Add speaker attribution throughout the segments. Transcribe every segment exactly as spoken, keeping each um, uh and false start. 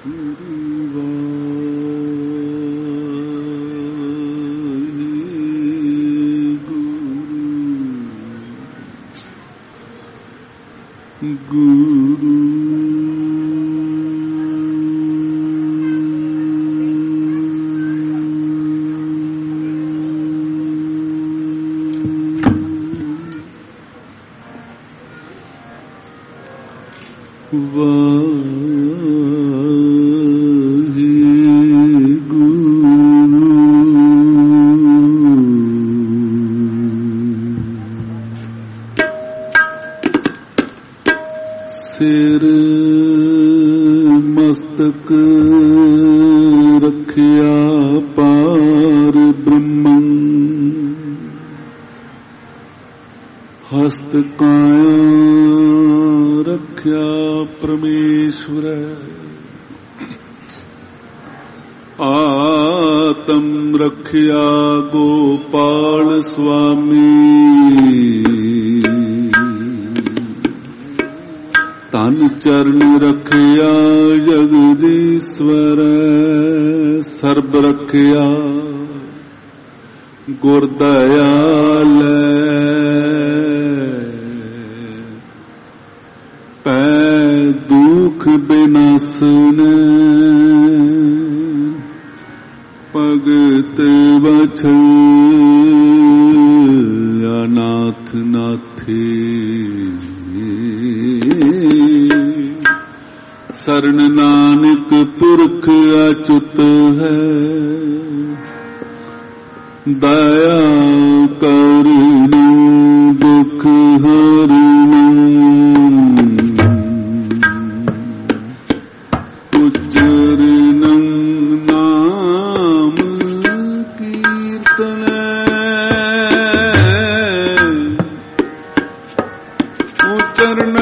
Speaker 1: ਸਿਰ ਮਸਤਕ ਰੱਖਿਆ ਪਾਰ ਬ੍ਰਹਮੰ, ਹਸਤ ਕਾਇਆ ਰੱਖਿਆ ਪਰਮੇਸ਼ਵਰ, ਆਤਮ ਰੱਖਿਆ ਗੋਪਾਲ ਸੁਆਮੀ, ਤਨ ਚਰਨ ਰੱਖਿਆ ਜਗਦੀਸ਼ਵਰ, ਸਰਬ ਰੱਖਿਆ ਗੁਰ ਦਇਆਲ, ਪੈ ਦੁਖ ਬਿਨਾਸਨ, ਭਗਤ ਵਛਲ ਅਨਾਥ ਨਾਥੀ, ਸਰਨ ਨਾਨਕ ਪੁਰਖ ਅਚੁੱਤ ਹੈ, ਦਇਆ ਕਰੁਣ ਦੁਖ ਹਰਣ, ਉਚਰਨ ਨਾਮ ਕੀਰਤਨ, ਉਚਰਨ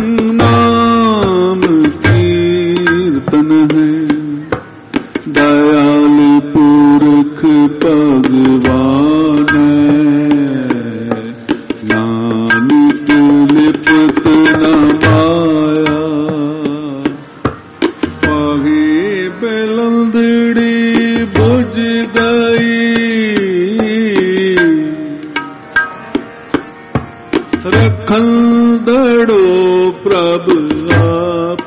Speaker 1: ਦਇਆਲ ਪੁਰਖ ਭਗਵਾਨ, ਨਾਨਕ ਲਿਪਤ ਨ ਮਾਇਆ, ਪਾਹੀ ਬਲੰਦੜੀ ਬੁਝ ਗਈ, ਰਖਨ ਦੜੋ ਪ੍ਰਭ ਆਪ,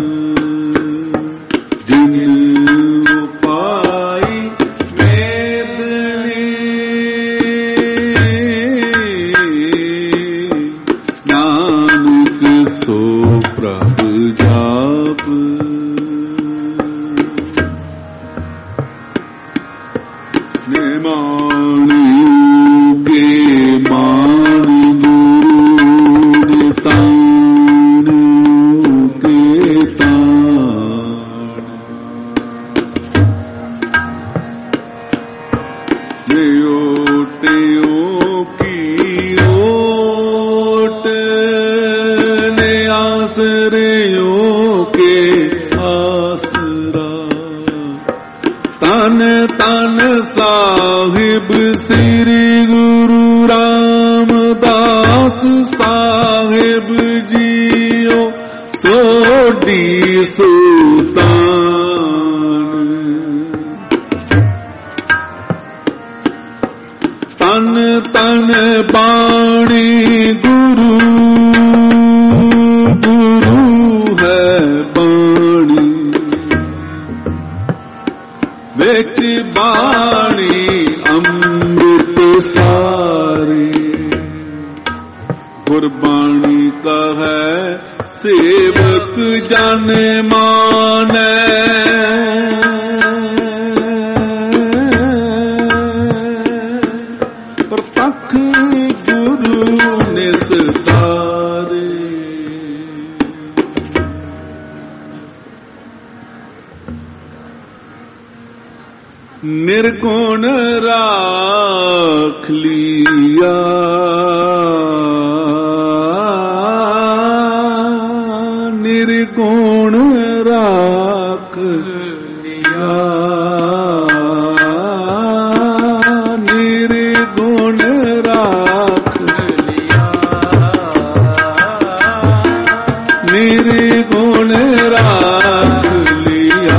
Speaker 1: ਗੁਰਬਾਣੀ ਕਹੈ ਸੇਵਕ ਜਨ ਮਾਨੈ, ਪ੍ਰਤੱਖ ਗੁਰੂ ਨਿਸਤਾਰੇ। ਨਿਰਗੁਣ ਰਾਖ ਲਿਆ ਨਿਰਗੁਣ ਰਾਖ ਲਿਆ ਨਿਰਗੁਣ ਰਾਖ ਲਿਆ ਨਿਰਗੁਣ ਰਾਖ ਲਿਆ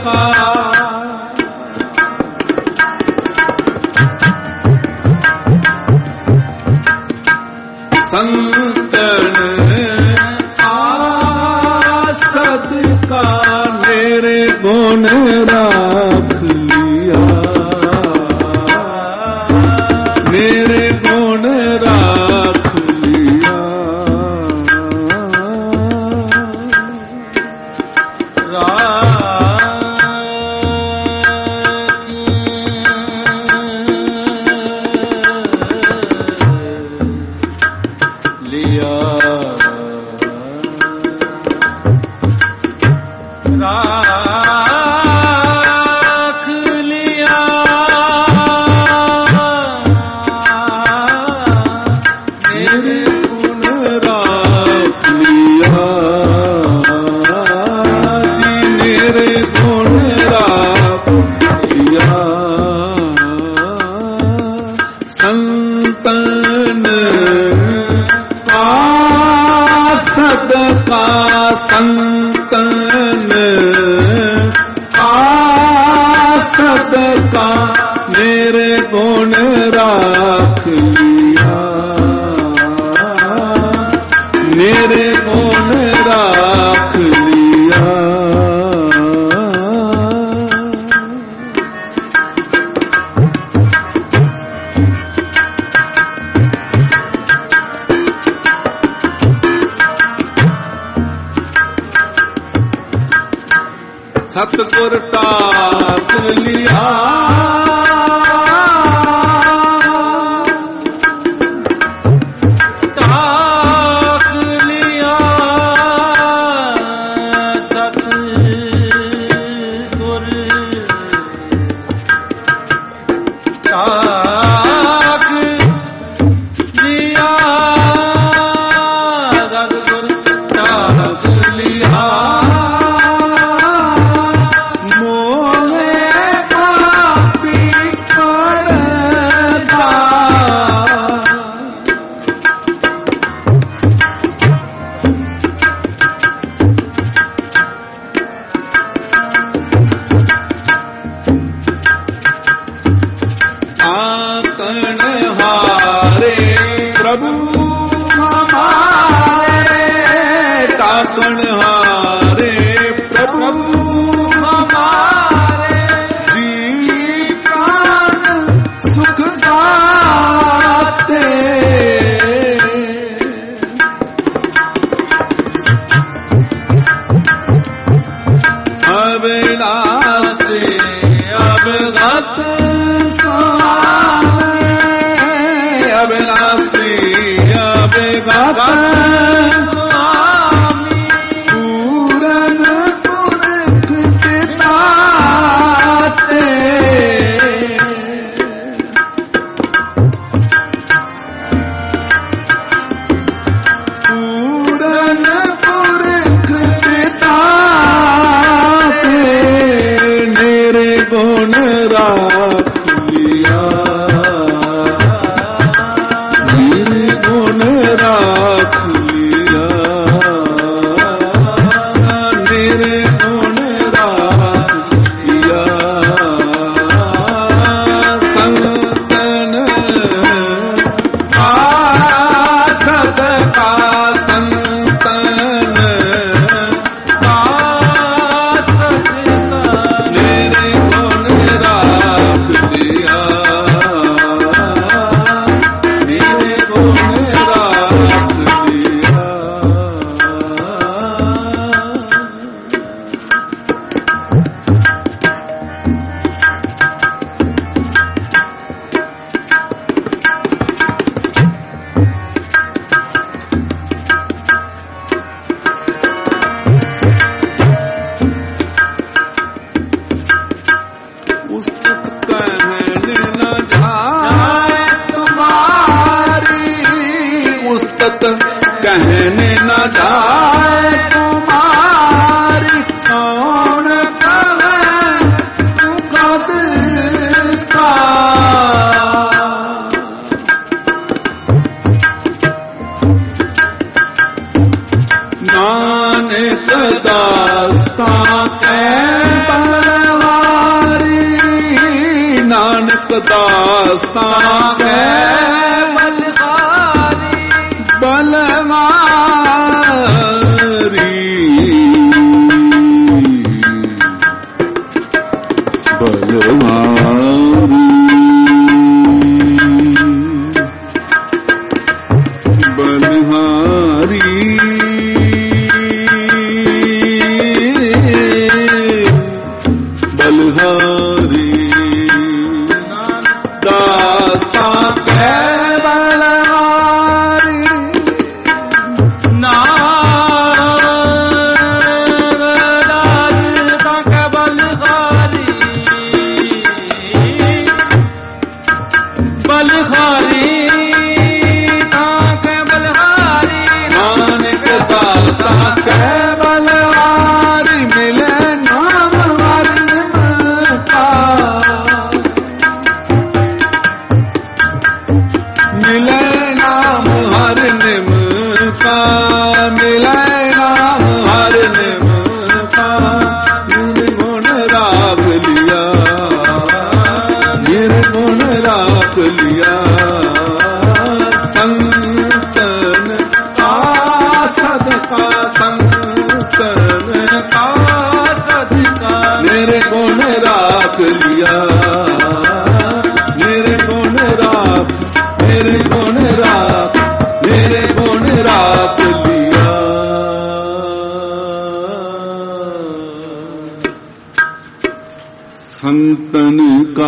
Speaker 1: का संतन आसद का मेरे गुण राख लिया मेरे गुण राख लिया संतन आसद का संतन आसद का मेरे गुण राख लिया मेरे गुण राख लिया सतगुर टाक लिया टाक लिया सतगुर टाक लिया सतगुर टाक लिया आतन हारे प्रभु हमारे तातन हारे प्रभु हमारे जी प्राण सुख दाते अविनाशी अवगत अविनाशी अवगत स्वामी पूरन पुरख पिताते पूरन पुरख पिताते मेरे गुण राख लिया राख लिया मेरे गुण राख लिया संतन आसद का संतन आसद का मेरे गुण राख लिया मेरे गुण उस्तत कहने न जाए तुम्हारी उस्तत कहने न जाए तुम्हारी कौन कहे दुखद का नानक दास्तां के बल दास्तां कै बलवारी बलवारी बलहारी बलहारी दास्तां कै बलहारी दास्तां कै बलहारी बलहारी ताके बलहारी नानक दास्तां कै बलहारी मिले नाम हर निमका मिले नाम हर निमका मिले नाम हर निमका निर्गुण राख लिया निर्गुण राख लिया संतन का सदका संतन का सदका निर्गुण राख लिया निर्गुण राख निर्गुण राख निर्गुण राख लिया संतन का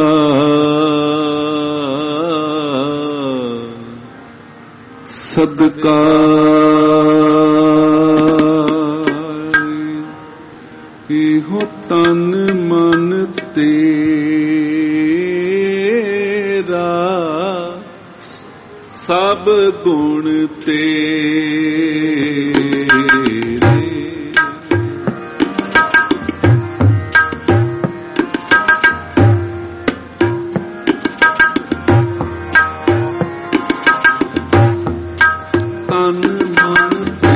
Speaker 1: सदका कि हो तन मन तेरा सब गुण तेरे तन मन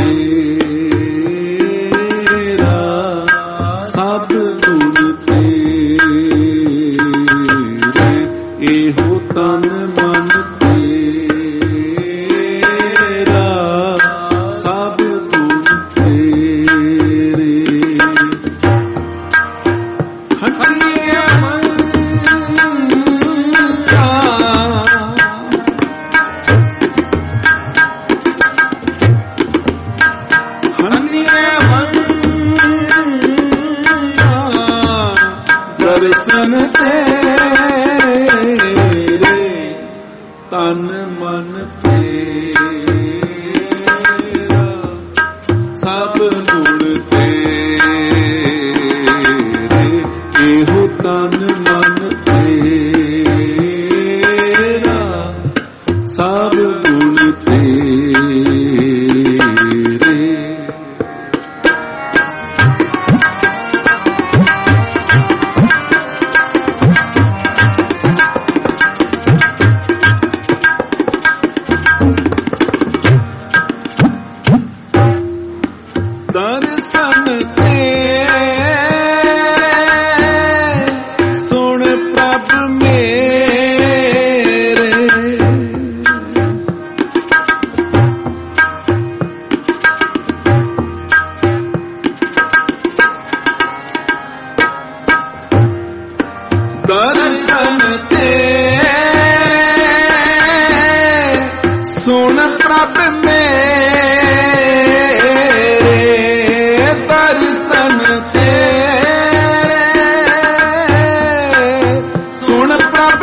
Speaker 1: तेरा सब गुण तेरे एहो तन मन तेरा सब गुण तेरे हटिए मन का दर्शन तेरे तन मन तेरा सब गुण तेरे एहो तन मन तेरा सब गुण तेरे दर्शन तेरे सुन प्रभ मेरे दर्शन तेरे सुन प्रभ मेरे दर्शन तेरे सुन प्रभ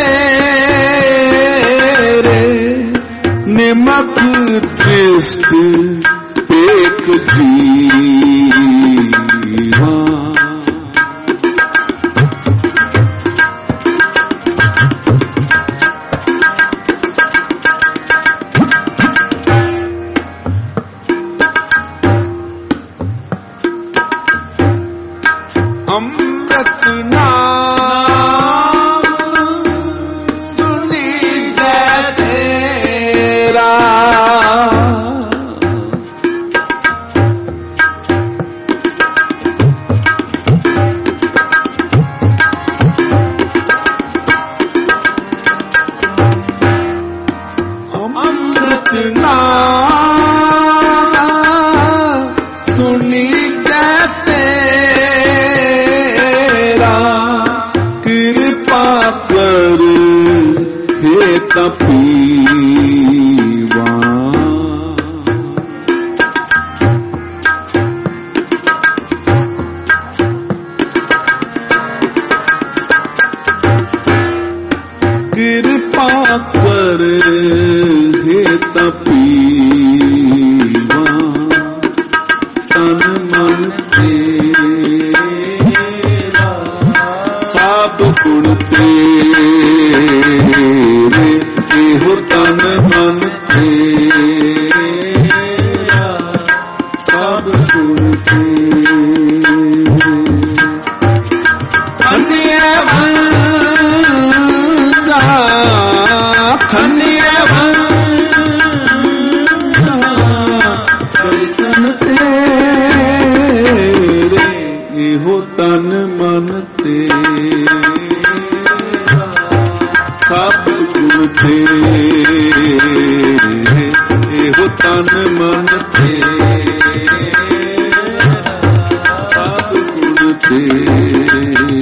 Speaker 1: मेरे निमक दृष्ट देख जीवा अमृत नाम सुनी जय तेरा पीवा कृपा कर हे तपीवा तन मन तेरा सब गुण तेरे एहो तन मन तेरा सब गुण तेरे अन्य वंजा अन्य वंजा दर्शन तेरे एहो तन मन तेरा सब गुण तेरे एहो तन मन तेरा सब गुण तेरे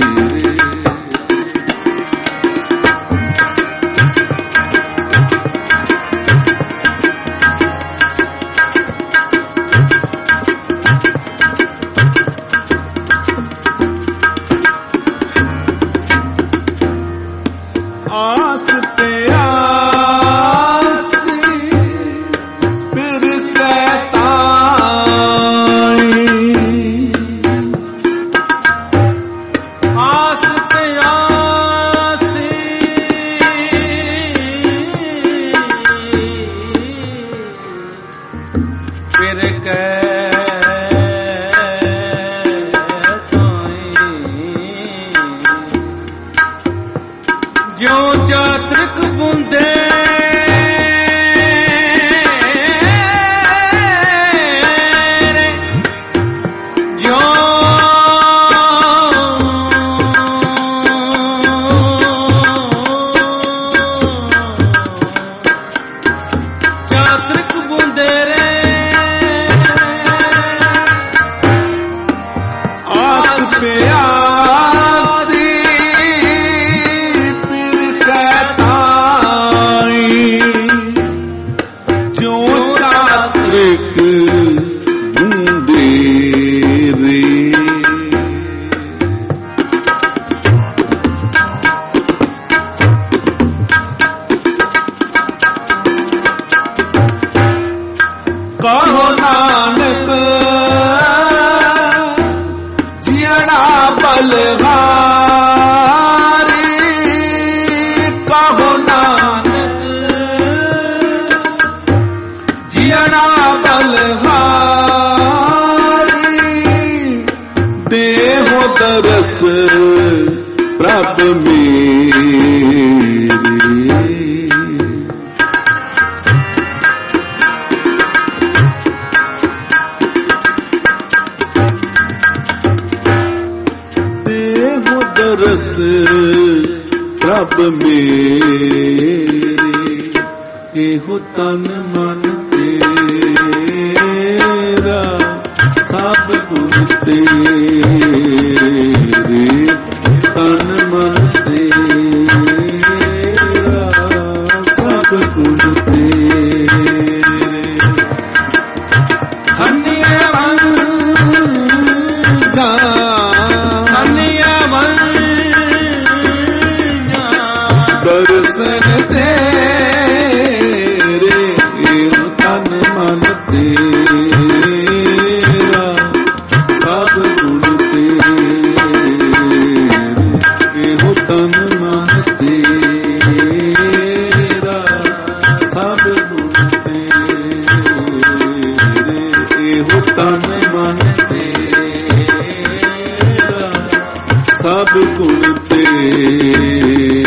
Speaker 1: आस पे आस फिर कहता आस पे आस फिर जो चातृक बूंदे जो चातृक बूंदे रे आस पे कहो नानक जियड़ा बलहारी कहो नानक जियड़ा बलहारी देहो दरस प्रभ मेरी रस प्रभ मेरे एहो तन मन तेरा सब गुण तेरे तन मन तेरा सब गुण तेरे अन्य वंजा दर्शन तेरे एहो तन मन तेरा सब गुण तेरे एहो तन मन तेरा सब गुण तेरे एहो तन मन तेरा सब गुण तेरे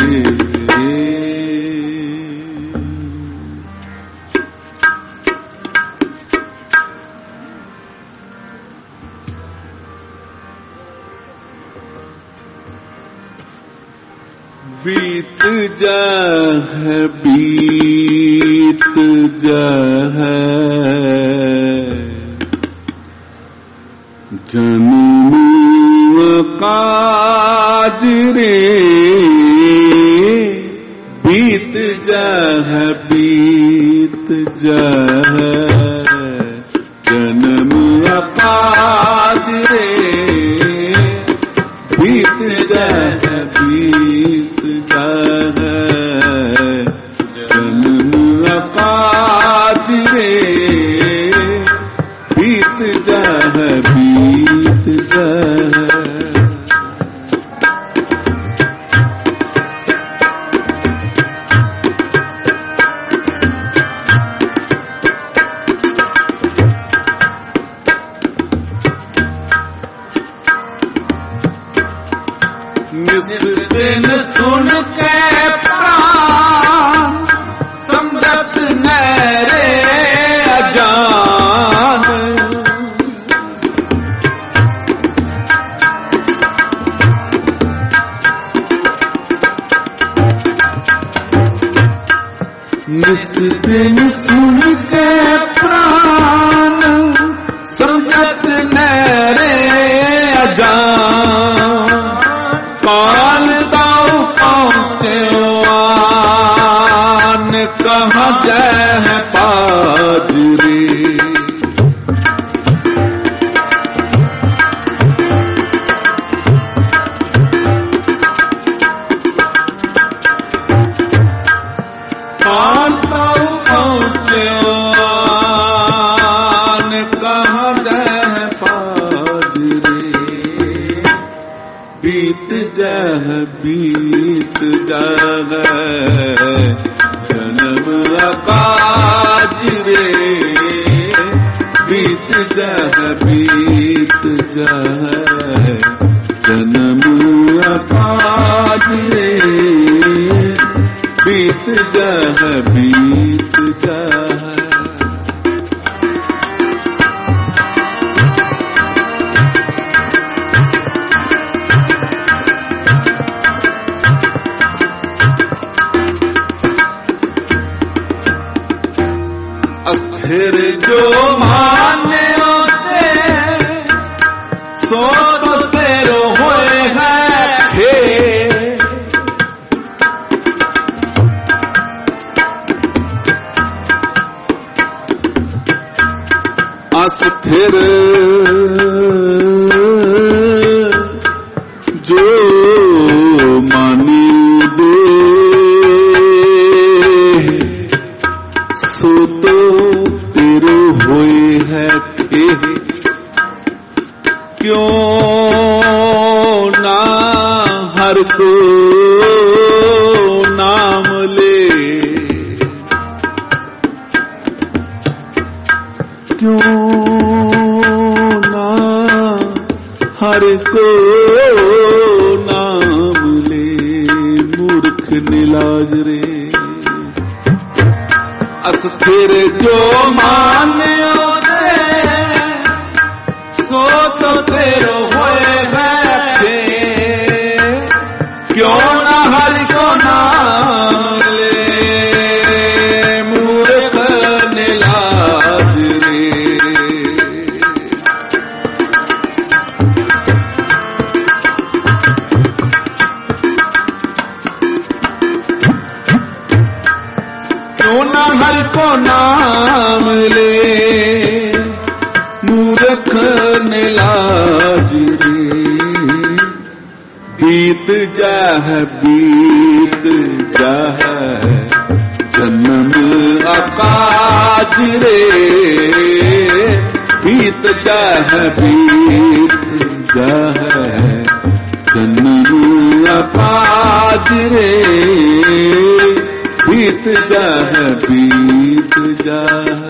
Speaker 1: बीत जह बीत जह जन्म काज रे बीत जह बीत जाए जन्म अकाज रे बीत जाए बीत जाए दिन सुन के प्राण समझत नरे अजान निस दिन सुन के प्राण समझत नरे अजान काल ताऊ पहुँचवान कहाँ जय पाजरे काल ताऊ पहुँचवान कहाँ जय पाजरे बीत जाह बीत जाह जन्म अकाज रे बीत जाह बीत जाह जन्म अकाज रे बीत जाह बीत जाह फिर जो माने होते सो तो तेरो होए है फिर अस फिर जो मानी दे सो तो होए है थे क्यों ना हर को नाम ले क्यों ना हर को नाम ले मूर्ख निलाज रे अस फिर जो माने दे सो तो तेरो होए बैठे क्यों ना हरि को नाम ले मूर्ख निलाज रे क्यों ना हरि को नाम ले मूर्ख निलाज रे बीत जाह बीत जाह जन्म अकाज रे बीत जाह बीत जाह जन्म अकाज रे बीत जाह बीत जाह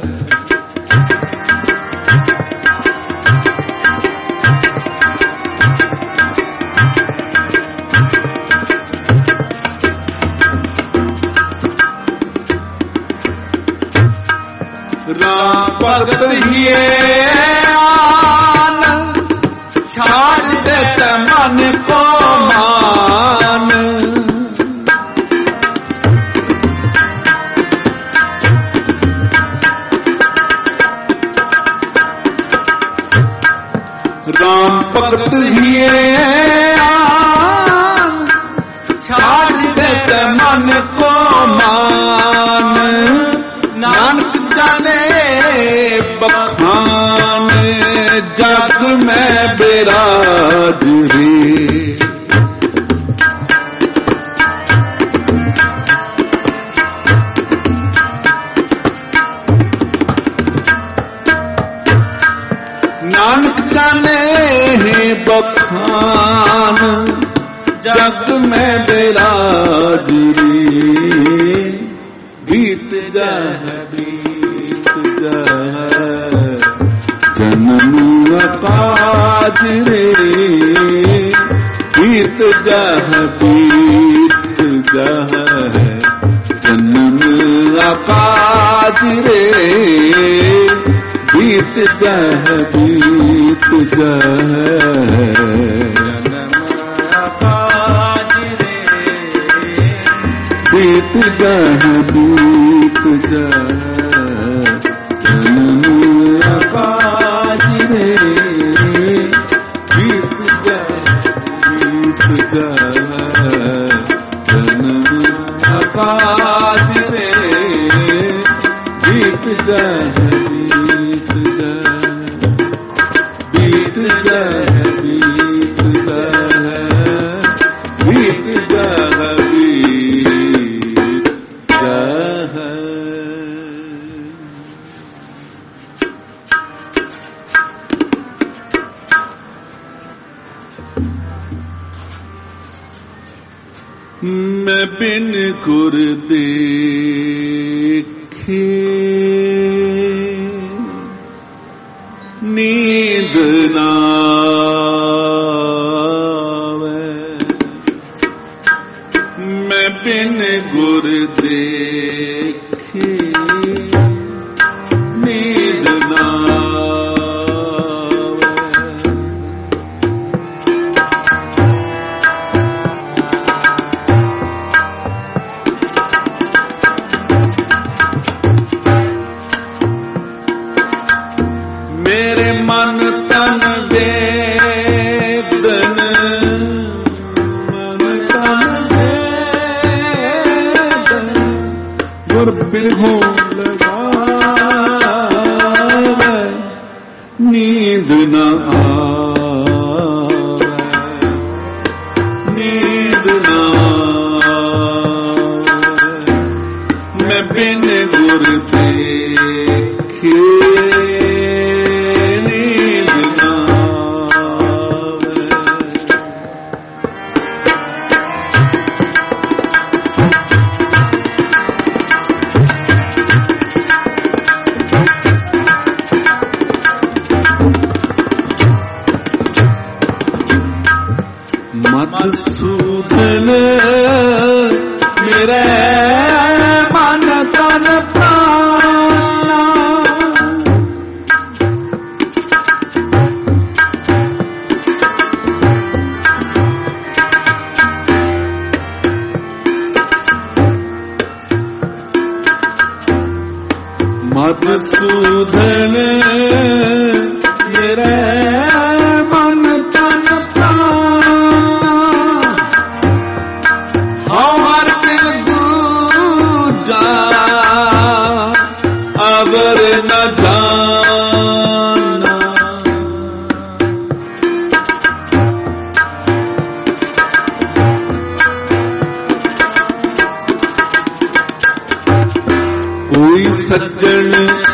Speaker 1: राम भगत हिए आन छाड़ देते मन को मान राम भगत हिए आन छाड़ देते मन को मान नानक जाने बखान जग में बिराज रे बखान जग में बिराजरी बीत जाए बीत जाए जन्म काज रे बीत जाए बीत जाए जन्म काज रे बीत जाए बीत जाए बीत जाए बीत जाए जन्म काज रे बीत जाए बीत जाए जन्म काज रे बीत जाए बीत जाए बीत जाए बीत जाए बीत जाए बीत जाए। मैं बिन गुर देखे नींद नावे, मैं बिन गुर देखे नींद नावे। मेरे मन तन वेदन मन तन वेदन गुर बिरहो लगावे नींद न आवे नींद न आवे। मैं बिन गुर देखे मधुसूदन मेरे मन तन प्राणा मधुसूदन मेरे मन तन प्राणा हर दिन दूजा अवर न जाना। कोई सज्जन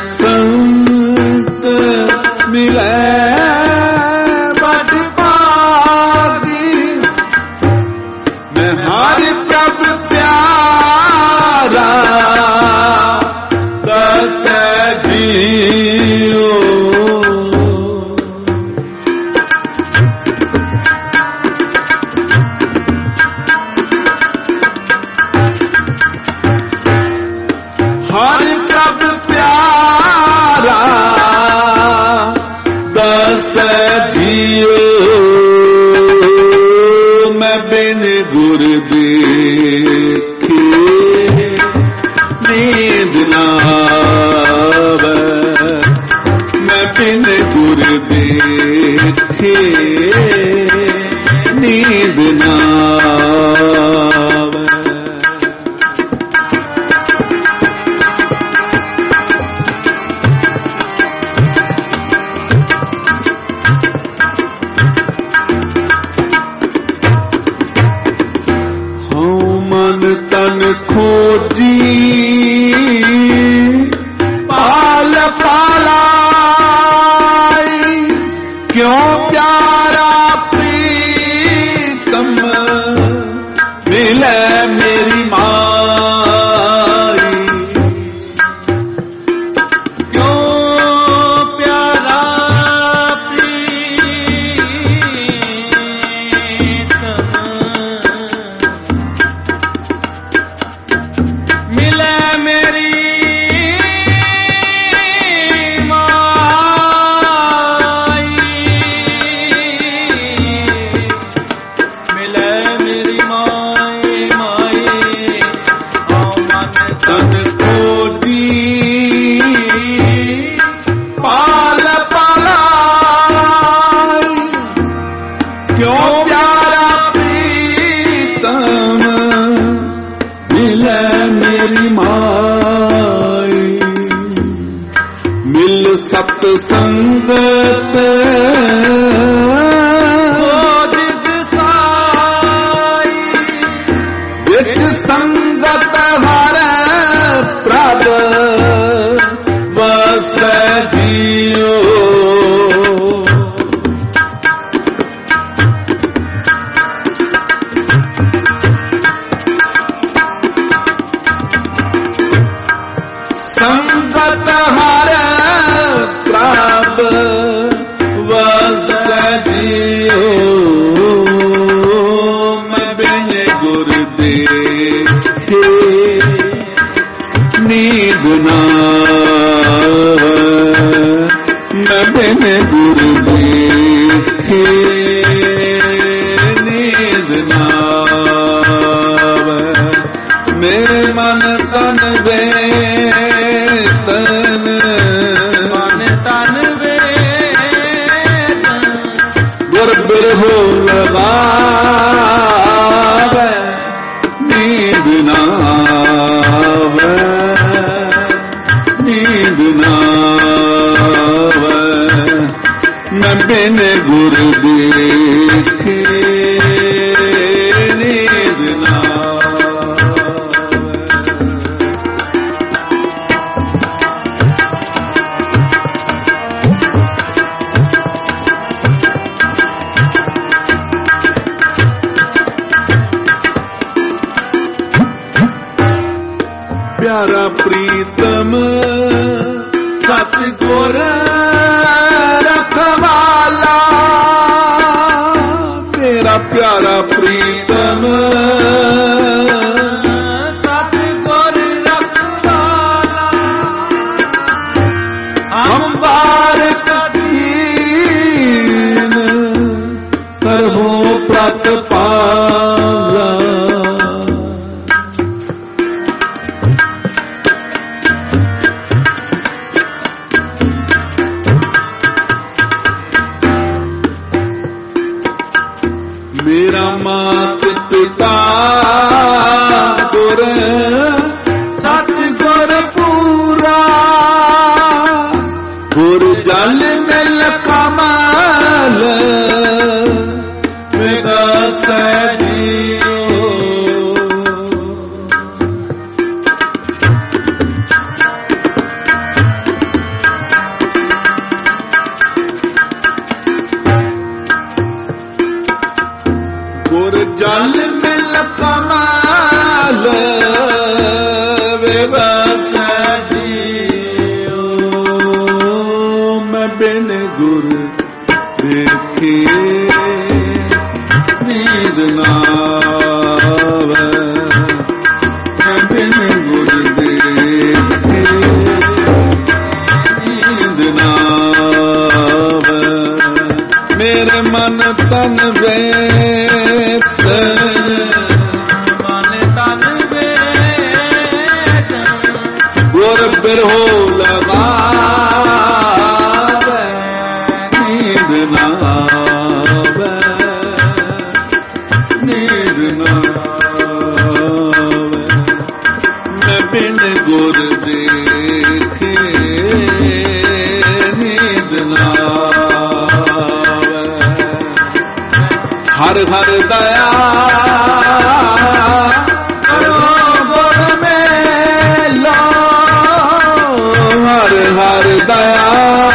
Speaker 1: संत मिले बड़ भागी, मैं हर प्रभ प्यारा दस जियो। हर प्रभ प्यारा दस जियो, मैं बिन गुर देखे नींद नावे, मैं बिन गुर देखे नींद नावे। तन खोजी पाल पालाई, क्यों प्यारा प्यारा प्रीतम मिले मेरी माई, मिल सतसंगत जिद साई, विच संगत हर प्रभ वस जियो। संगत हर प्रभ वस जियो, मैं बिन गुर देखे नींद ना, मैं बिन गुर देखे नींद ना, मेरे मन तन वे तन मन तन वे गुर बिरहो लगावे नींद ना आवे, नींद ना आवे, मैं बिन गुर देखे नींद ना। प्यारा प्रीतम सतगुर रखवाला, मेरा प्यारा प्रीतम सतगुर रखवाला, हम बार कदीन करहो प्रतिपाला, मेरा मात पिता गुर सतगुर पूरा, गुर जल मिल कमल विगस जियो। गुर जल मिल कमल विवस जियो, मैं बिन गुर देखे नींद ना आवे, मैं बिन गुर देखे नींद ना आवे, मेरे मन तन वे मन तन वे गुर बिरहो लगावे नींद ना आवे, नींद ना आवे, मैं बिन गुर देखे नींद ना आवे। हर हर दया करो गुर मेलो, हर हर दया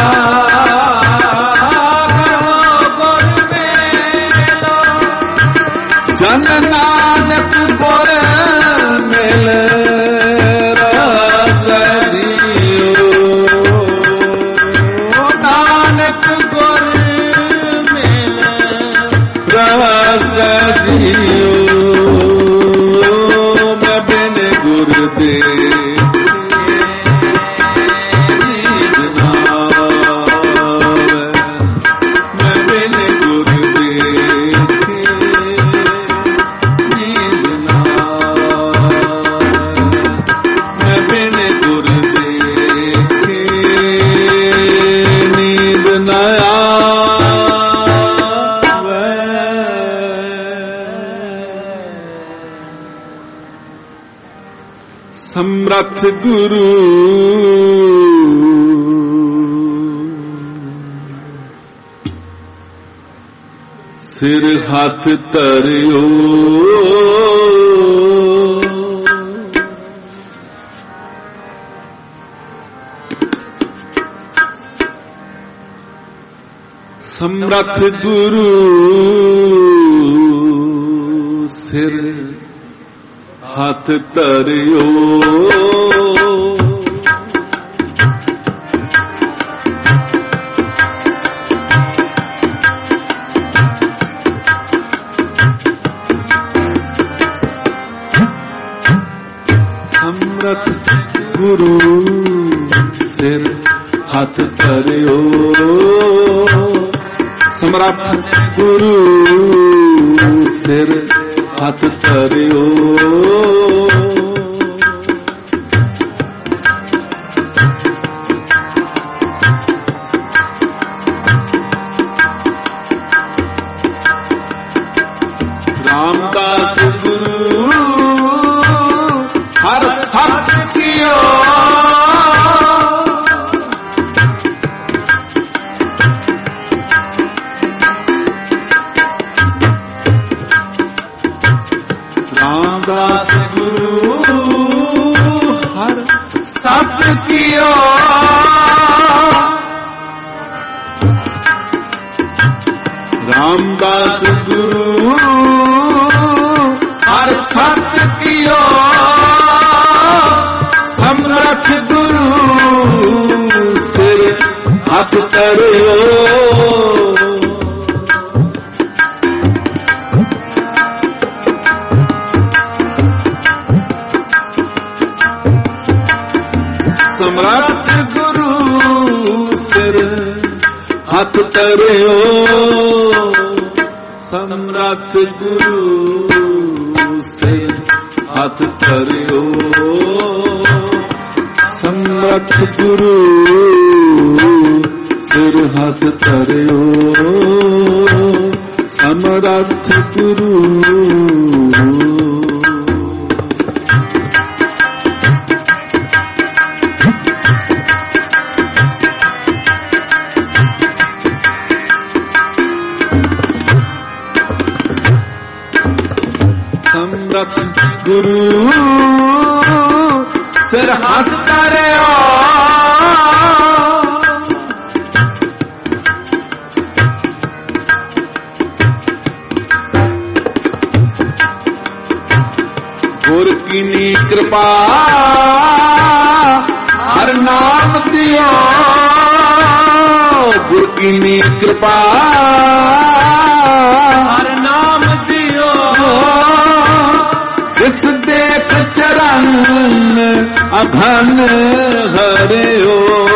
Speaker 1: करो गुर मेलो, जन नानक गुर मिल रस जियो, नानक गुर मिल रस जियो, मैं बिन गुर देखे नींद ना आवे, मैं बिन गुर देखे नींद ना आवे, मैं बिन गुर देखे नींद ना आवे। ਸਮਰੱਥ ਗੁਰੂ ਸਿਰ ਹੱਥ ਧਰਿਓ ਸਮਰੱਥ ਗੁਰੂ ਸਿਰ ਹੱਥ ਧਰਿਓ ਸਮਰੱਥ ਗੁਰੂ ਸਿਰ ਹੱਥ ਧਰਿਓ ਸਮਰੱਥ ਗੁਰੂ ਸਿਰ ਹੱਥ ਧਰਿਓ ਰਾਮਦਾਸ ਗੁਰੂ ਹਰ ਸਤ ਕੀਓ ਰਾਮਦਾਸ ਗੁਰੂ ਹਰ ਸਤ ਕੀਓ ਰਾਮਦਾਸ ਗੁਰੂ ਹਰ ਸਤ ਕੀਓ ਸਮਰੱਥ ਗੁਰੂ ਸਿਰ ਹੱਥ ਧਰਿਓ ਸਮਰੱਥ ਗੁਰੂ ਸਿਰ ਹੱਥ ਧਰਿਓ ਸਮਰੱਥ ਗੁਰੂ ਸਿਰ ਹੱਥ ਧਰਿਓ ਸਮਰੱਥ ਗੁਰੂ ਸਿਰ ਹੱਥ ਧਰਿਓ ਸਮਰੱਥ ਗੁਰੂ ਸਮਰੱਥ ਗੁਰੂ ਸਿਰ ਹੱਥ ਧਰਿਓ ਗੁਰ ਕੀਨੀ ਕਿਰਪਾ ਹਰ ਨਾਮ ਦਿਓ ਗੁਰ ਕੀਨੀ ਕਿਰਪਾ ਹਰ ਨਾਮ ਦਿਓ ਜਿਸ ਦੇਖ ਚਰਨ ਅਘਨ ਹਰਿਓ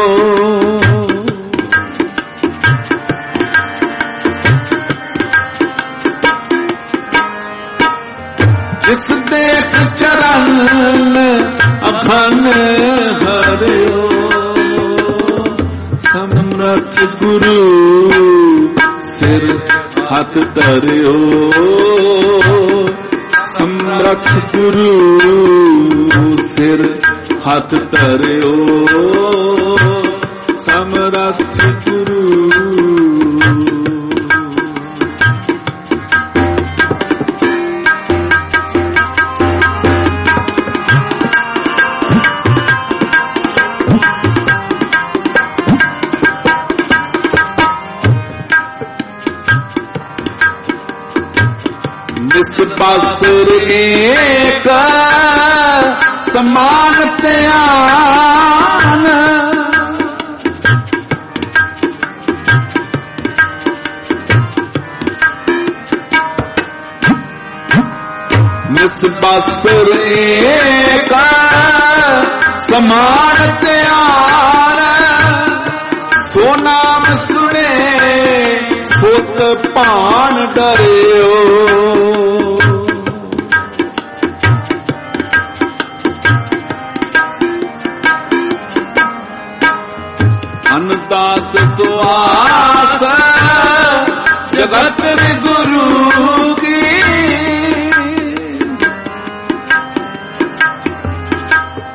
Speaker 1: ਜਿਸ ਦੇਖ ਚਰਨ ਅਘਨ ਹਰਿਓ ਸਮਰੱਥ ਗੁਰੂ ਸਿਰ ਹੱਥ ਧਰਿਓ ਸਮਰੱਥ ਗੁਰੂ ਸਿਰ ਹੱਥ ਧਰਿਓ ਸਮਰੱਥ ਗੁਰੂ ਨਿਸਬਾਸੁਰ ਏਕ ਸਮਾਨ ਧਿਆਨ ਨਿਸਬਾਸੁਰ ਏਕ ਸਮਾਨ ਧਿਆਨ ਸੋ ਨਾਮ ਸੁਣੇ ਸੁਤ ਭਾਨ ਡਰਿਓ ਅਨਦਾਸ ਸੁਆਸ ਜਗਤ ਗੁਰੂ ਕੀ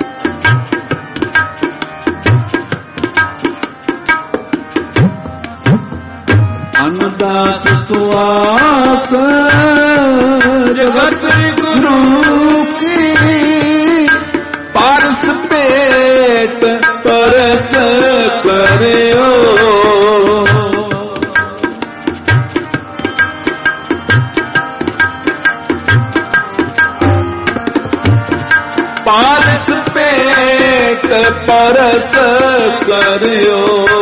Speaker 1: सुआस जगत गुरु की पारस पेट परस करियो पारस पेट परस करियो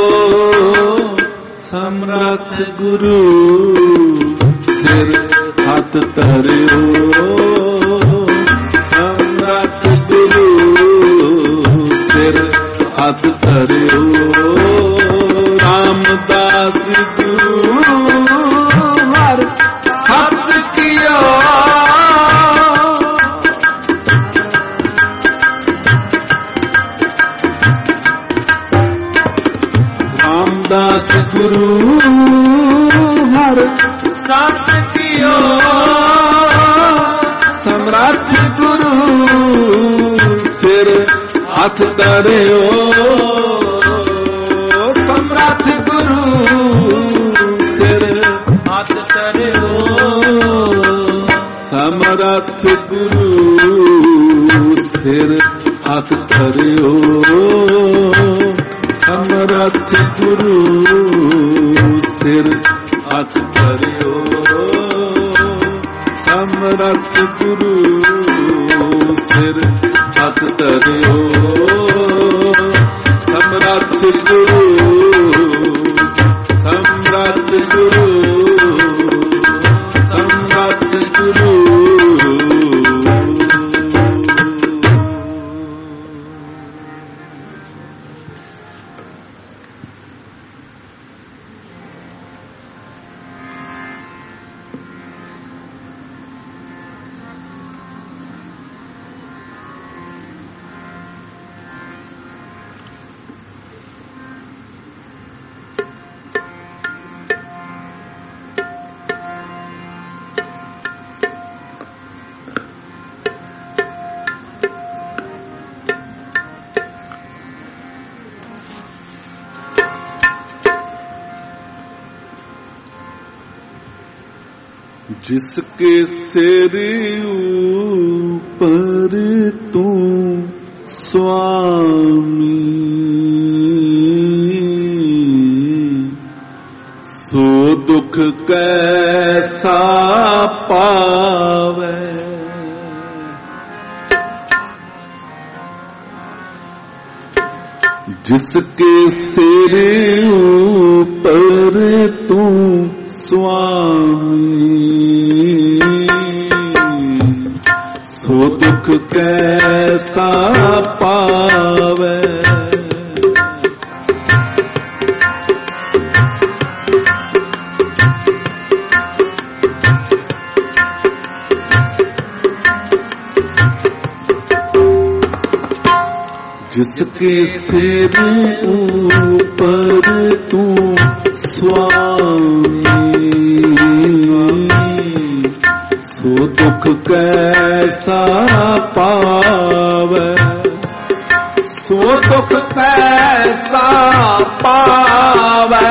Speaker 1: समरथ गुरु सिर हाथ धरियो समरथ गुरु सिर हाथ धरियो रामदास गुरु हर सत कियो रामदास गुरु हर सत कियो समरथ गुरु सिर हाथ धरियो समरथ गुरु सिर हाथ धरियो समरथ गुरु सिर हाथ धरियो समरथ गुरु सिर हाथ धरियो समरथ गुरु सिर हाथ धरियो समरथ गुरु समरथ गुरु समरथ गुरु जिसके सिर ऊपर तू स्वामी सो दुख कैसा पावे जिसके सिर ऊपर तू स्वामी सो दुख कैसा पावे जिसके सिर ऊपर तू स्वामी सो दुख कैसा पावे सो दुख कैसा पावे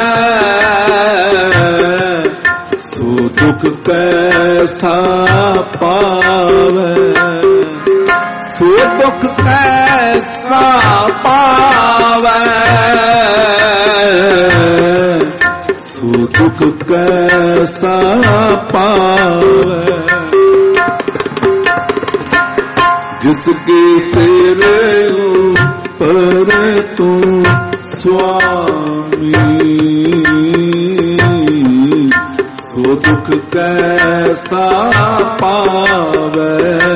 Speaker 1: सो दुख कैसा पावे सो दुख कैसा पावे सो दुख कैसा पावे जिसके सिर ऊपर तू स्वामी सो दुख कैसा पावे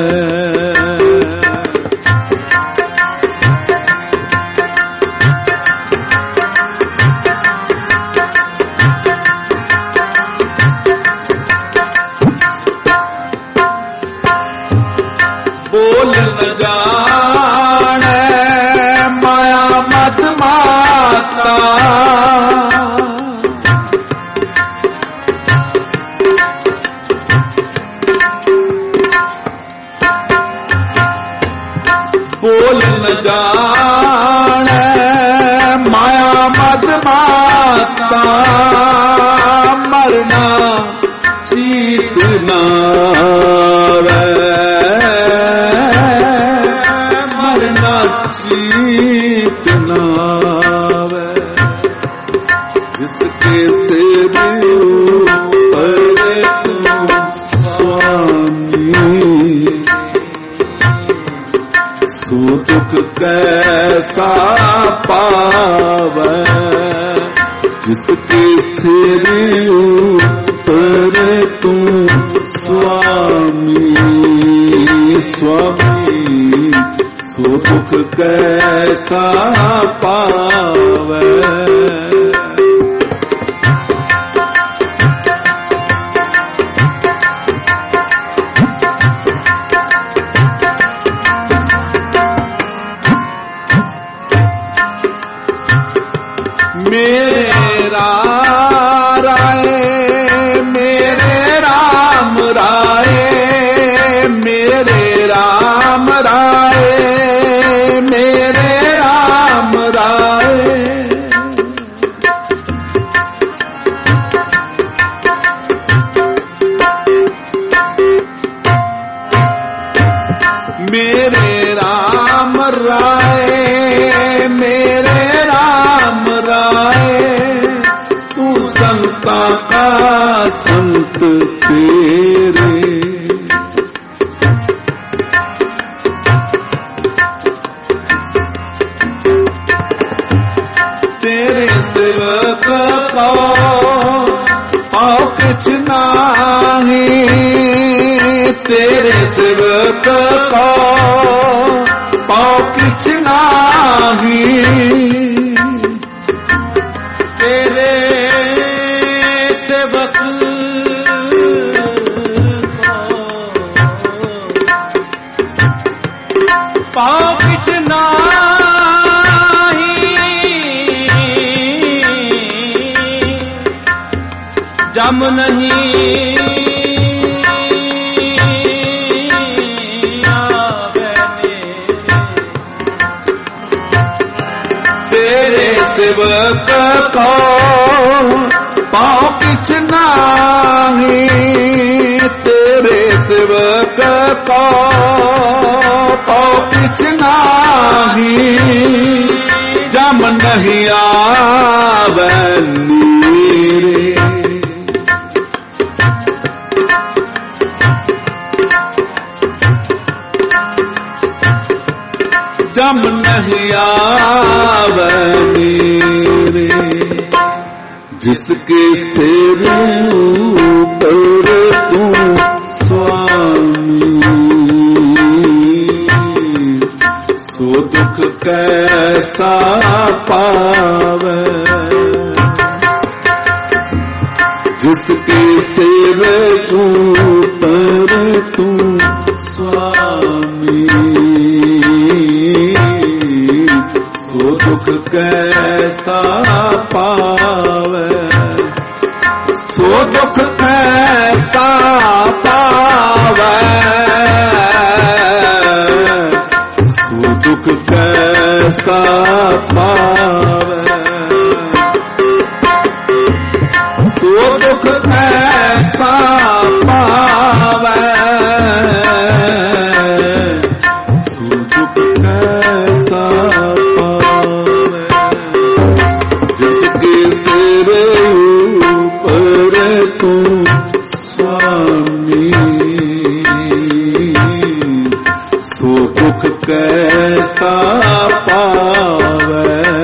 Speaker 1: बोल न जाने माया मत माता बोल न जाने माया मत माता मर मरना चीत नावे, मरना चीत नावे। जिसके सिर पर स्वामी, सो दुख कैसा पावे। जिसके सिर पर तू स्वामी स्वामी, सो दुख कैसा पावे। मेरे राय मेरे राम राय, मेरे राम राय, मेरे राम राय। मेरे राम राय, मेरे राम राय, तू संता का संत तेरे। तेरे सेवक को पाओ कुछ नाही, तेरे सेवक को पाओ कुछ नाही। तेरे सेवक पाओ कुछ नाही, जम नहीं सेवक को पाओ किछ नाही, तेरे सेवक को पाओ किछ नाही, जम नहीं आवे नीरे। जम नहीं आवे नीरे। जिसके सिर पर तू स्वामी, सो दुख कैसा पावे। जिसके सिर पर तू स्वामी, सो दुख कैसा पावे। सो दुख कैसा पावे, सो दुख कैसा पावे। सो दुख कैसा पावे, सो दुख कैसा पावे। जिसके सिर पर तू स्वामी, सो दुख कैसा पावे।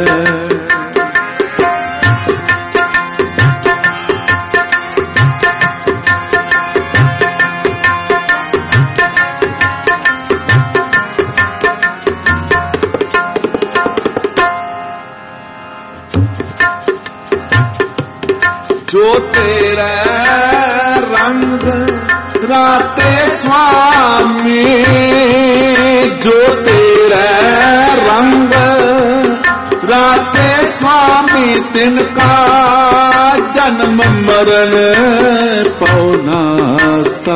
Speaker 1: जो तेरा रंग राते स्वामी, जो तेरा रंग राते स्वामी, तिनका जन्म मरण पौना सा।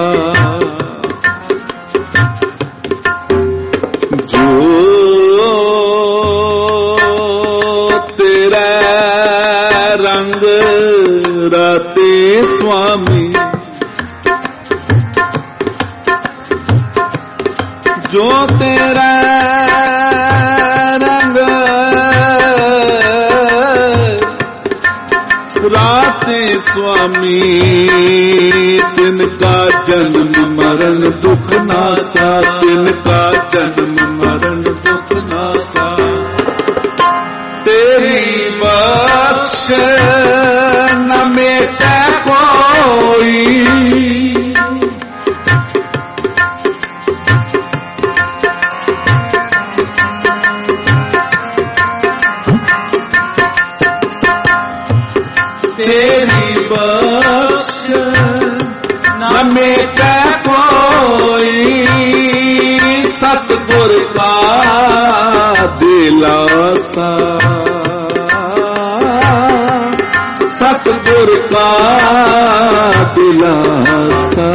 Speaker 1: जो तेरा रंग राते स्वामी, ਜੋ ਤੇਰਾ ਰੰਗ राते स्वामी तिनका जन्म मरण दुख नासा तिनका जन्म मरण दुख नासा तेरी बख्श न मेटे कोई तेरी बख्श न मेटे कोई सतगुर का दिलासा सतगुर का दिलासा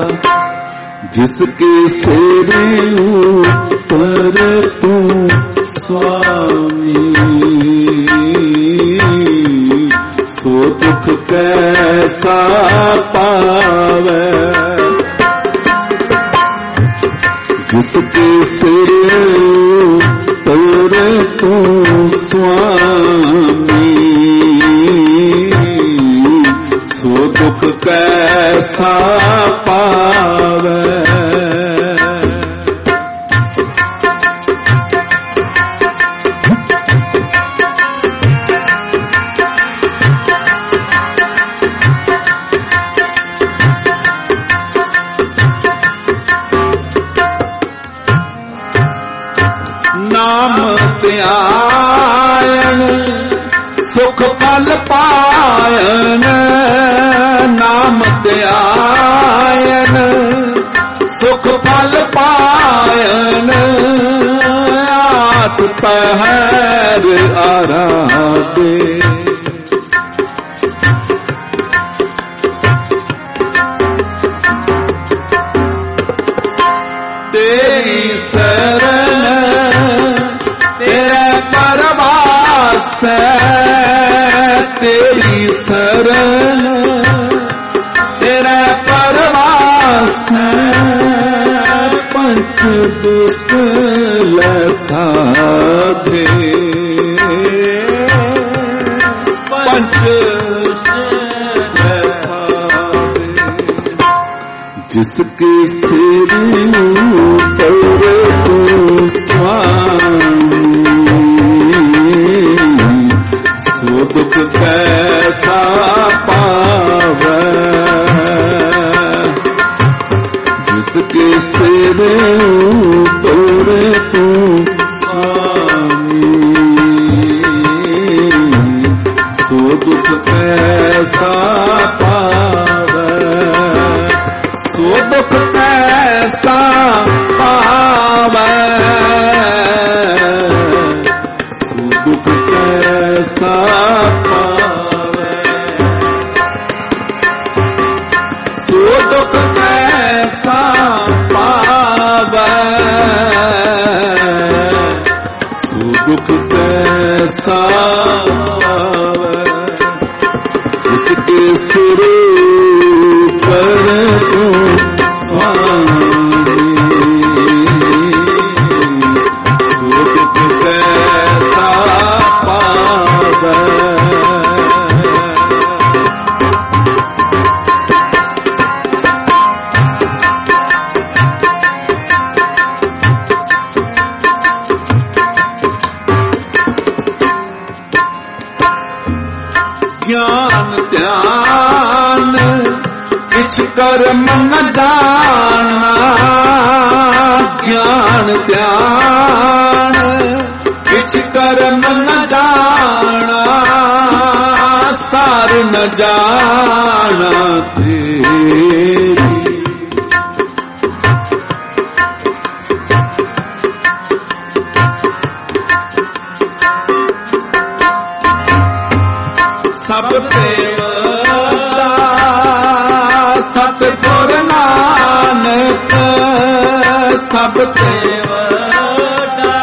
Speaker 1: जिसके सिर ऊपर तू स्वामी सो दुख कैसा पावे जिसके सिर पर तू स्वामी सो दुख कैसा पावे नाम त्यायन सुख फल पायन नाम त्यायन सुख फल पायन आठ पहर आराधे तेरी शरण तेरे परवास तेरी शरण तेरे परवास पंच दुष्ट लसाधे पंच लसाधे जिसके सिर ऊपर तू स्वामी सो दुख कैसा पावे जिसके सिर ऊपर तू स्वामी सो दुख कैसा पावे सो दुख कैसा पावे सो दुख कैसा पावे सो दुख कैसा पावे सो दुख कैसा पावे जिसके सिर पर तू स्वामी सो दुख कैसा पावे ज्ञान ध्यान किछ कर्म न जाना ज्ञान ध्यान किछ कर्म न जाना सार न जाना तेरी सब देवता सतगुर नानक सब देवता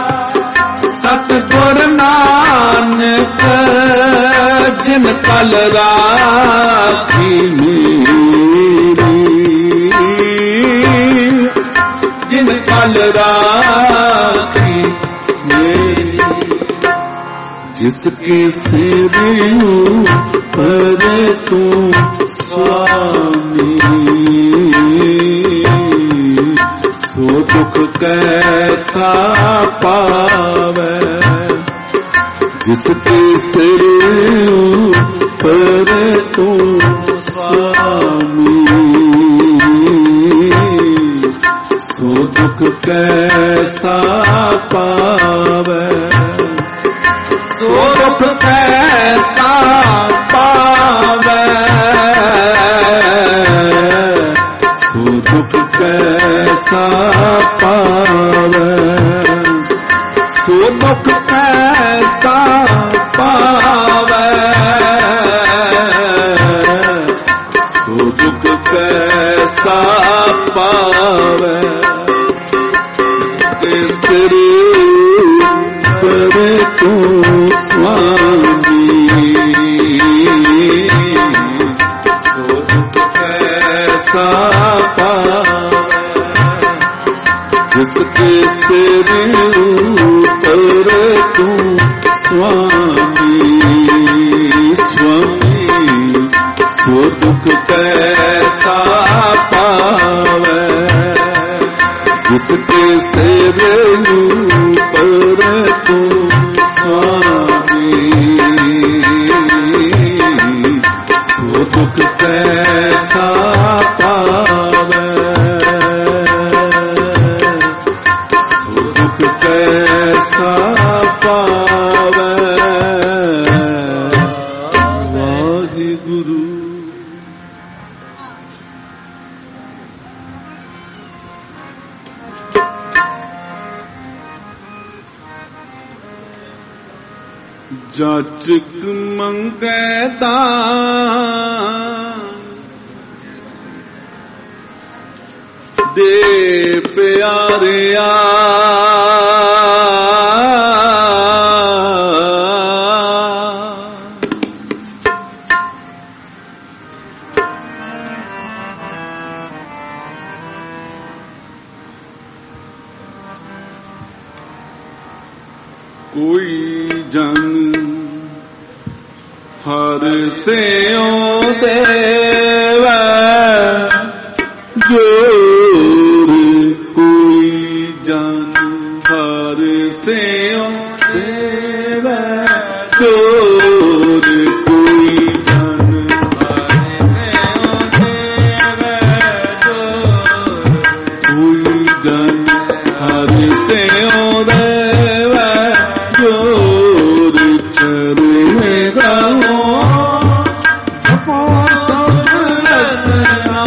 Speaker 1: सतगुर नानक जिन कल राखी मेरी जिन कल संभाल राखी मेरी। जिसके सिर पर तू स्वामी, सो दुख कैसा पावे। जिसके सिर पर तू स्वामी, सो दुख कैसा पावे। सो दुख कैसा पावे, सो दुख कैसा पावे। सो दुख कैसा पावे, सो दुख कैसा पावे। सिर पर तू स्वामी, सो दुख कैसा पावे। जिसके सिर पर तू स्वामी, स्वामी, सो दुख कैसा पावे। जिसके सिर पर तू स्वामी, सो दुख कैसा पावे। सो दुख कैसा पावे। वाहिगुरु। जाचक मंगे दान दे प्यारिया, कोई जन हर से ओ देवा जोर। कोई जन हर से ओ देवा जोर। कोई जन हर से ओ देवा जोर। कोई जन हर से ओ देवा जोर। चरण गाओ जपो सब रसना,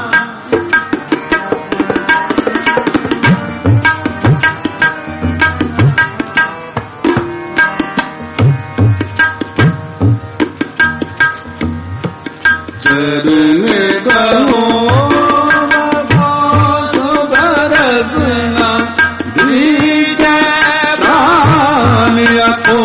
Speaker 1: चरण गाओ जपो सब रसना। दीजे प्राण को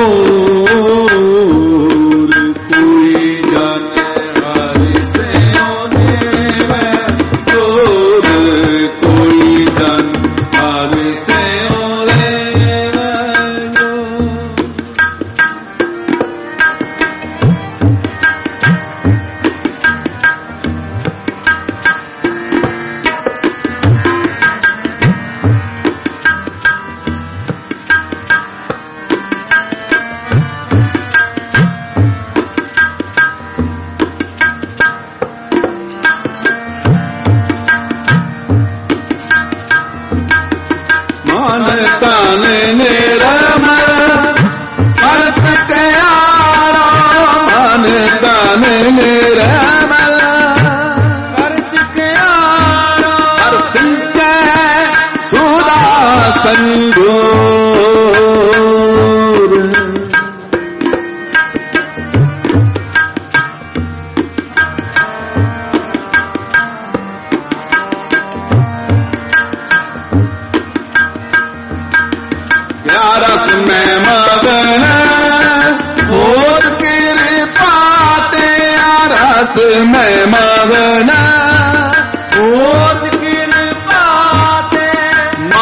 Speaker 1: रस में मगन होत कृपा तेरा, रस में मगन होत कृपा तेरा।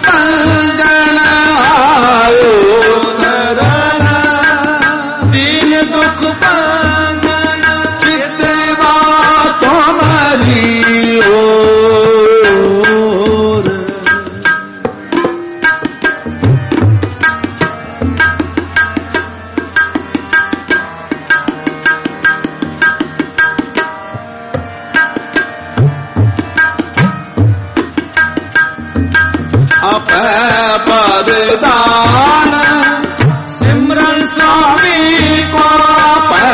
Speaker 1: ਮੰਗਣ ਆਇਓ ਸਰਣ ਦੀਨ ਦੁਖ ਭਾਂਗਣ ਕਿਤਵਾ ਤੁਮਰੀ ਓਰ ਆਪੈ ਪਦਦਾਨ ਸਿਮਰਨ ਸੁਆਮੀ ਕੋ ਆਪੈ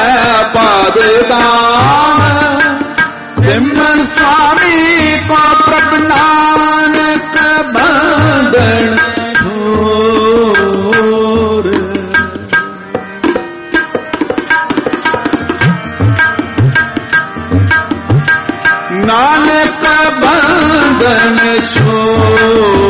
Speaker 1: ਪਦਦਾਨ ਸਿਮਰਨ ਸੁਆਮੀ ਕੋ ਪ੍ਰਭ ਨਾਨਕ ਬੰਧਨ ਛੋੜ ਨਾਨਕ ਬੰਧਨ ਛੋੜ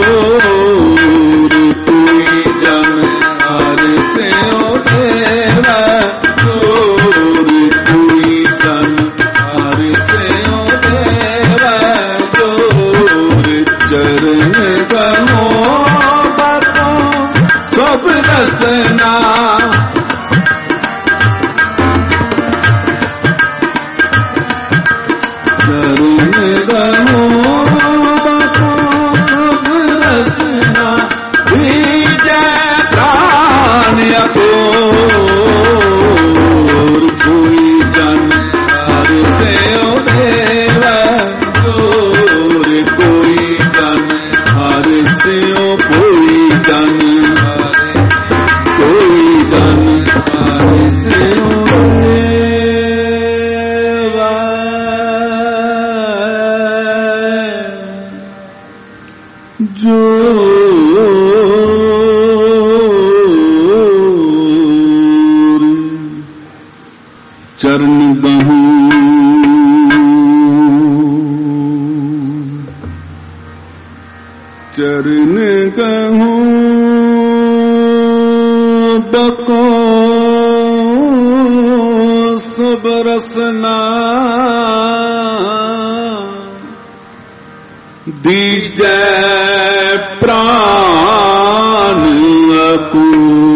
Speaker 1: ਚਰਨ ਬਹੂ ਚਰਨ ਕਹੂੰ ਬਕੋ ਸਭ ਰਸਨਾ ਦੀਜੈ ਪ੍ਰਾਨ ਅਕੂ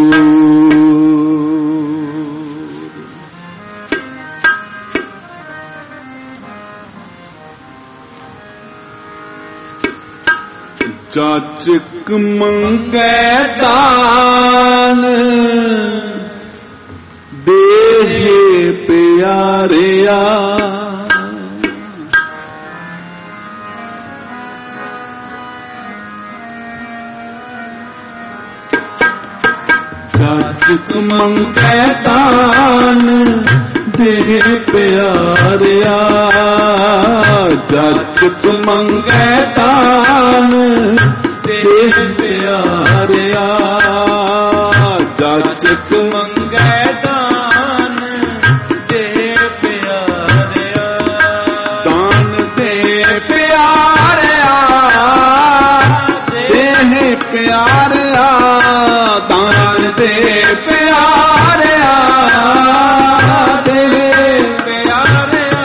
Speaker 1: ਚਾਚਕ ਮੰਗੈ ਦਾਨ ਦੇਹ ਪਿਆਰਿਆ ਚਾਚਕ ਮੰਗੈ ਦਾਨ ਦੇਹ ਪਿਆਰਿਆ ਚਾਚਕ ਮੰਗੈ ਦਾਨ ਦੇਹ ਪਿਆਰਿਆ ਚਾਚਕ ਮੰਗੈ ਦਾਨ ਦੇਹ ਪਿਆਰਿਆ ਦਾਨ ਦੇ ਪਿਆਰਿਆ ਦੇਹ ਪਿਆਰਿਆ ਦਾਨ ਦੇ ਪਿਆਰਿਆ ਦੇਹ ਪਿਆਰਿਆ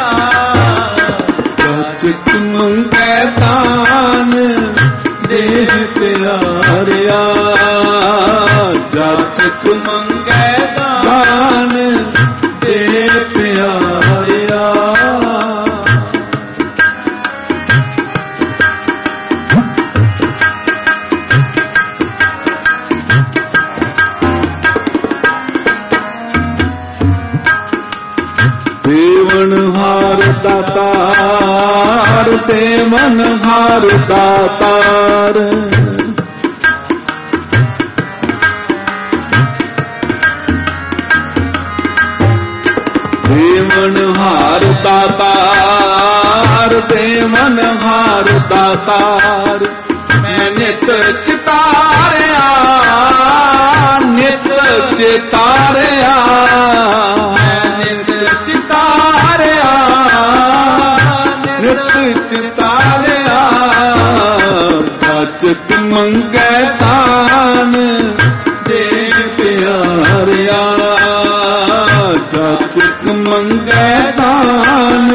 Speaker 1: ਚਾਚਕ ਮੰਗੈ ਦਾਨ ਦੇਹ ਪਿਆਰਿਆ ਚਾਚਕ ਮੰਗੈ ਦਾਨ ਦੇਹ ਪਿਆਰਿਆ ਦੇਵਨ ਹਾਰ ਦਾਤਾਰ ਦੇਵਨ ਹਾਰ ਦਾਤਾਰ ਦੇਵਨ ਹਾਰ ਦਾਤਾਰ ਦੇਵਨ ਹਾਰ ਦਾਤਾਰ ਮੈਂ ਨਿਤ ਚਿਤਾਰਿਆ ਨਿਤ ਚਿਤਾਰਿਆ ਨਿਤ ਚਿਤਾਰਿਆ ਨਿਤ ਚਿਤਾਰਿਆ ਚਾਚਕ ਮੰਗੈ ਦਾਨ ਦੇ ਪਿਆਰਿਆ ਚਾਚਕ ਮੰਗੈ ਦਾਨ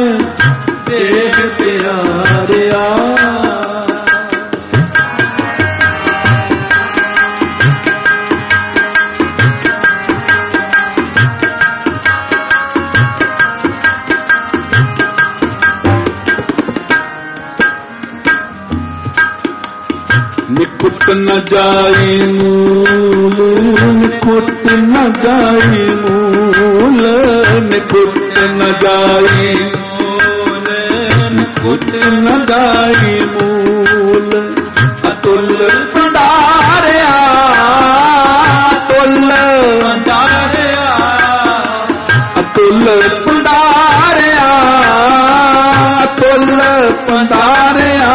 Speaker 1: ਦੇ ਪਿਆਰਿਆ निकुट न जाई मूल निकुट न जाई मूल निकुट न जाई मूल निकुट न जाई मूल अतुल भंडारिया अतुल भंडारिया अतुल भंडारिया अतुल भंडारिया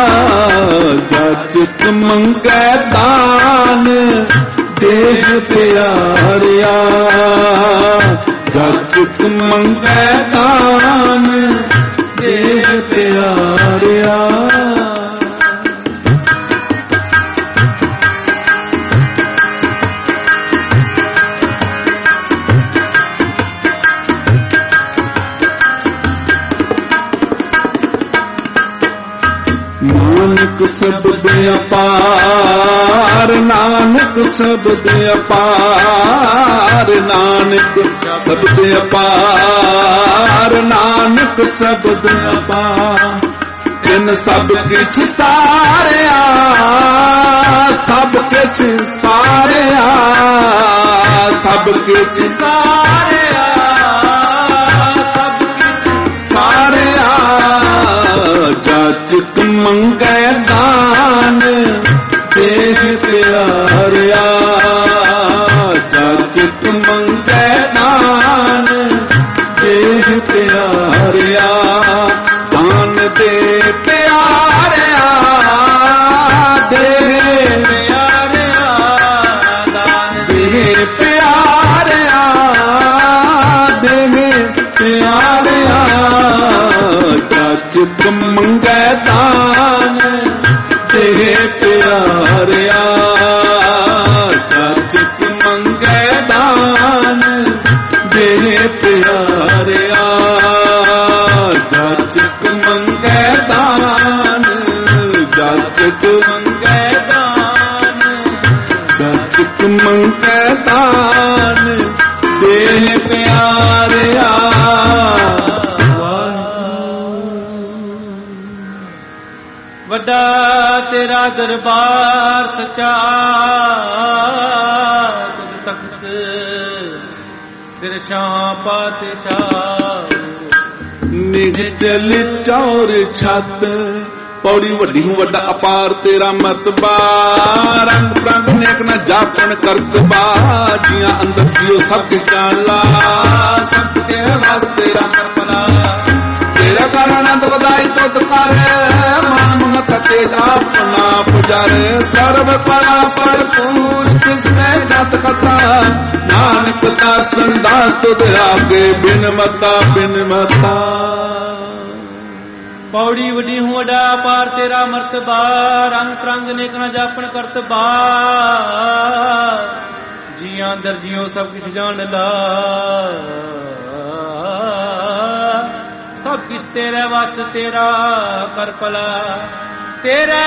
Speaker 1: जाचक मंगै दान देह प्यारिया जाचक मंगै दान देह प्यारिया नानक शब्द अपार नानक शब्द अपार नानक शब्द अपार नानक शब्द अपार इन सब किछ सारिया सब किछ सारिया सब किछ सारिया सब किछ सारिया जाचक मंगै दान देह प्यारिया जाचक मंगै दान देह प्यारिया दान दे प्यारिया देह प्यारिया दान दे प्यारिया देह प्यारिया जाचक मंगै दान देह प्यारिया जाचक मंगै दान देह प्यारिया जाचक मंगै दान जाचक मंगै दान जाचक मंगै दान देह प्यारिया वड्डा तेरा दरबार सच्चा तख्त सिर शाह पातशाह निचल चौर छत पौड़ी वड्डी हूं वड्डा अपार तेरा मरतबा रंग प्रंग नेक न जापन करतबा जिया अंदर जियो सब के चाला सब के वास्ते तेरा करपला तेरा कर आनंद बधाई तुत कर मन मत तेज अपना पुजार सर्व परा भरपूर जिसने जत कथा नानक दास संदास तुद आगे बिन मता बिन मता पौड़ी वड्डी हूं वड्डा पार तेरा मर्तबा रंग प्रंग नेक न जापन करतबा जिया अंदर जियो सब किछ जान ला सब किछ तेरे वास तेरा कर पला तेरे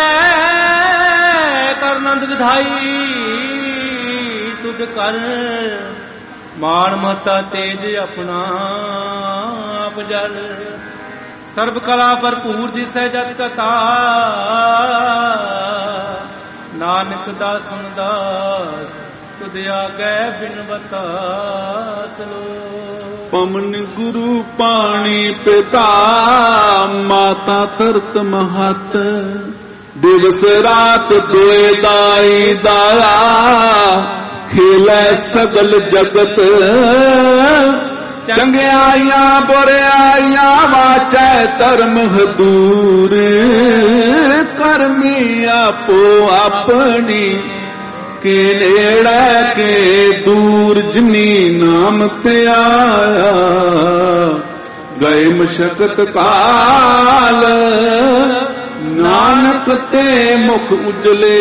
Speaker 1: कर नंद विधाई तुद कर मान महता तेज अपना आप जल सर्व कला भरपूर दिसै जत कथा नानक दास दास तुद आगे बिन बतास लो पवन गुरु पानी पिता माता तरत महत दिवस रात दोए दाई दाया खेलै सगल जगत चंगियाइयां बुराइयां वाचै धर्म हदूर करमी आपो अपनी के नेड़े के दूर जिनी नाम ते आया गए मशक्कत काल नानक ते मुख उजले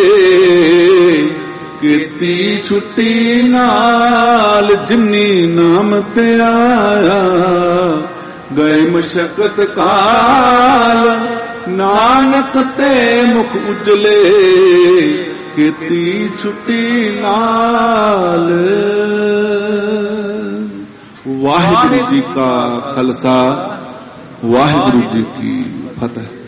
Speaker 1: कीर्ति छुट्टी नाल जिनी नाम ते आया गए मशक्कत काल नानक ते मुख उजले कीर्ति छुट्टी नाल। वाहिगुरु जी का खालसा वाहिगुरु जी की फतेह।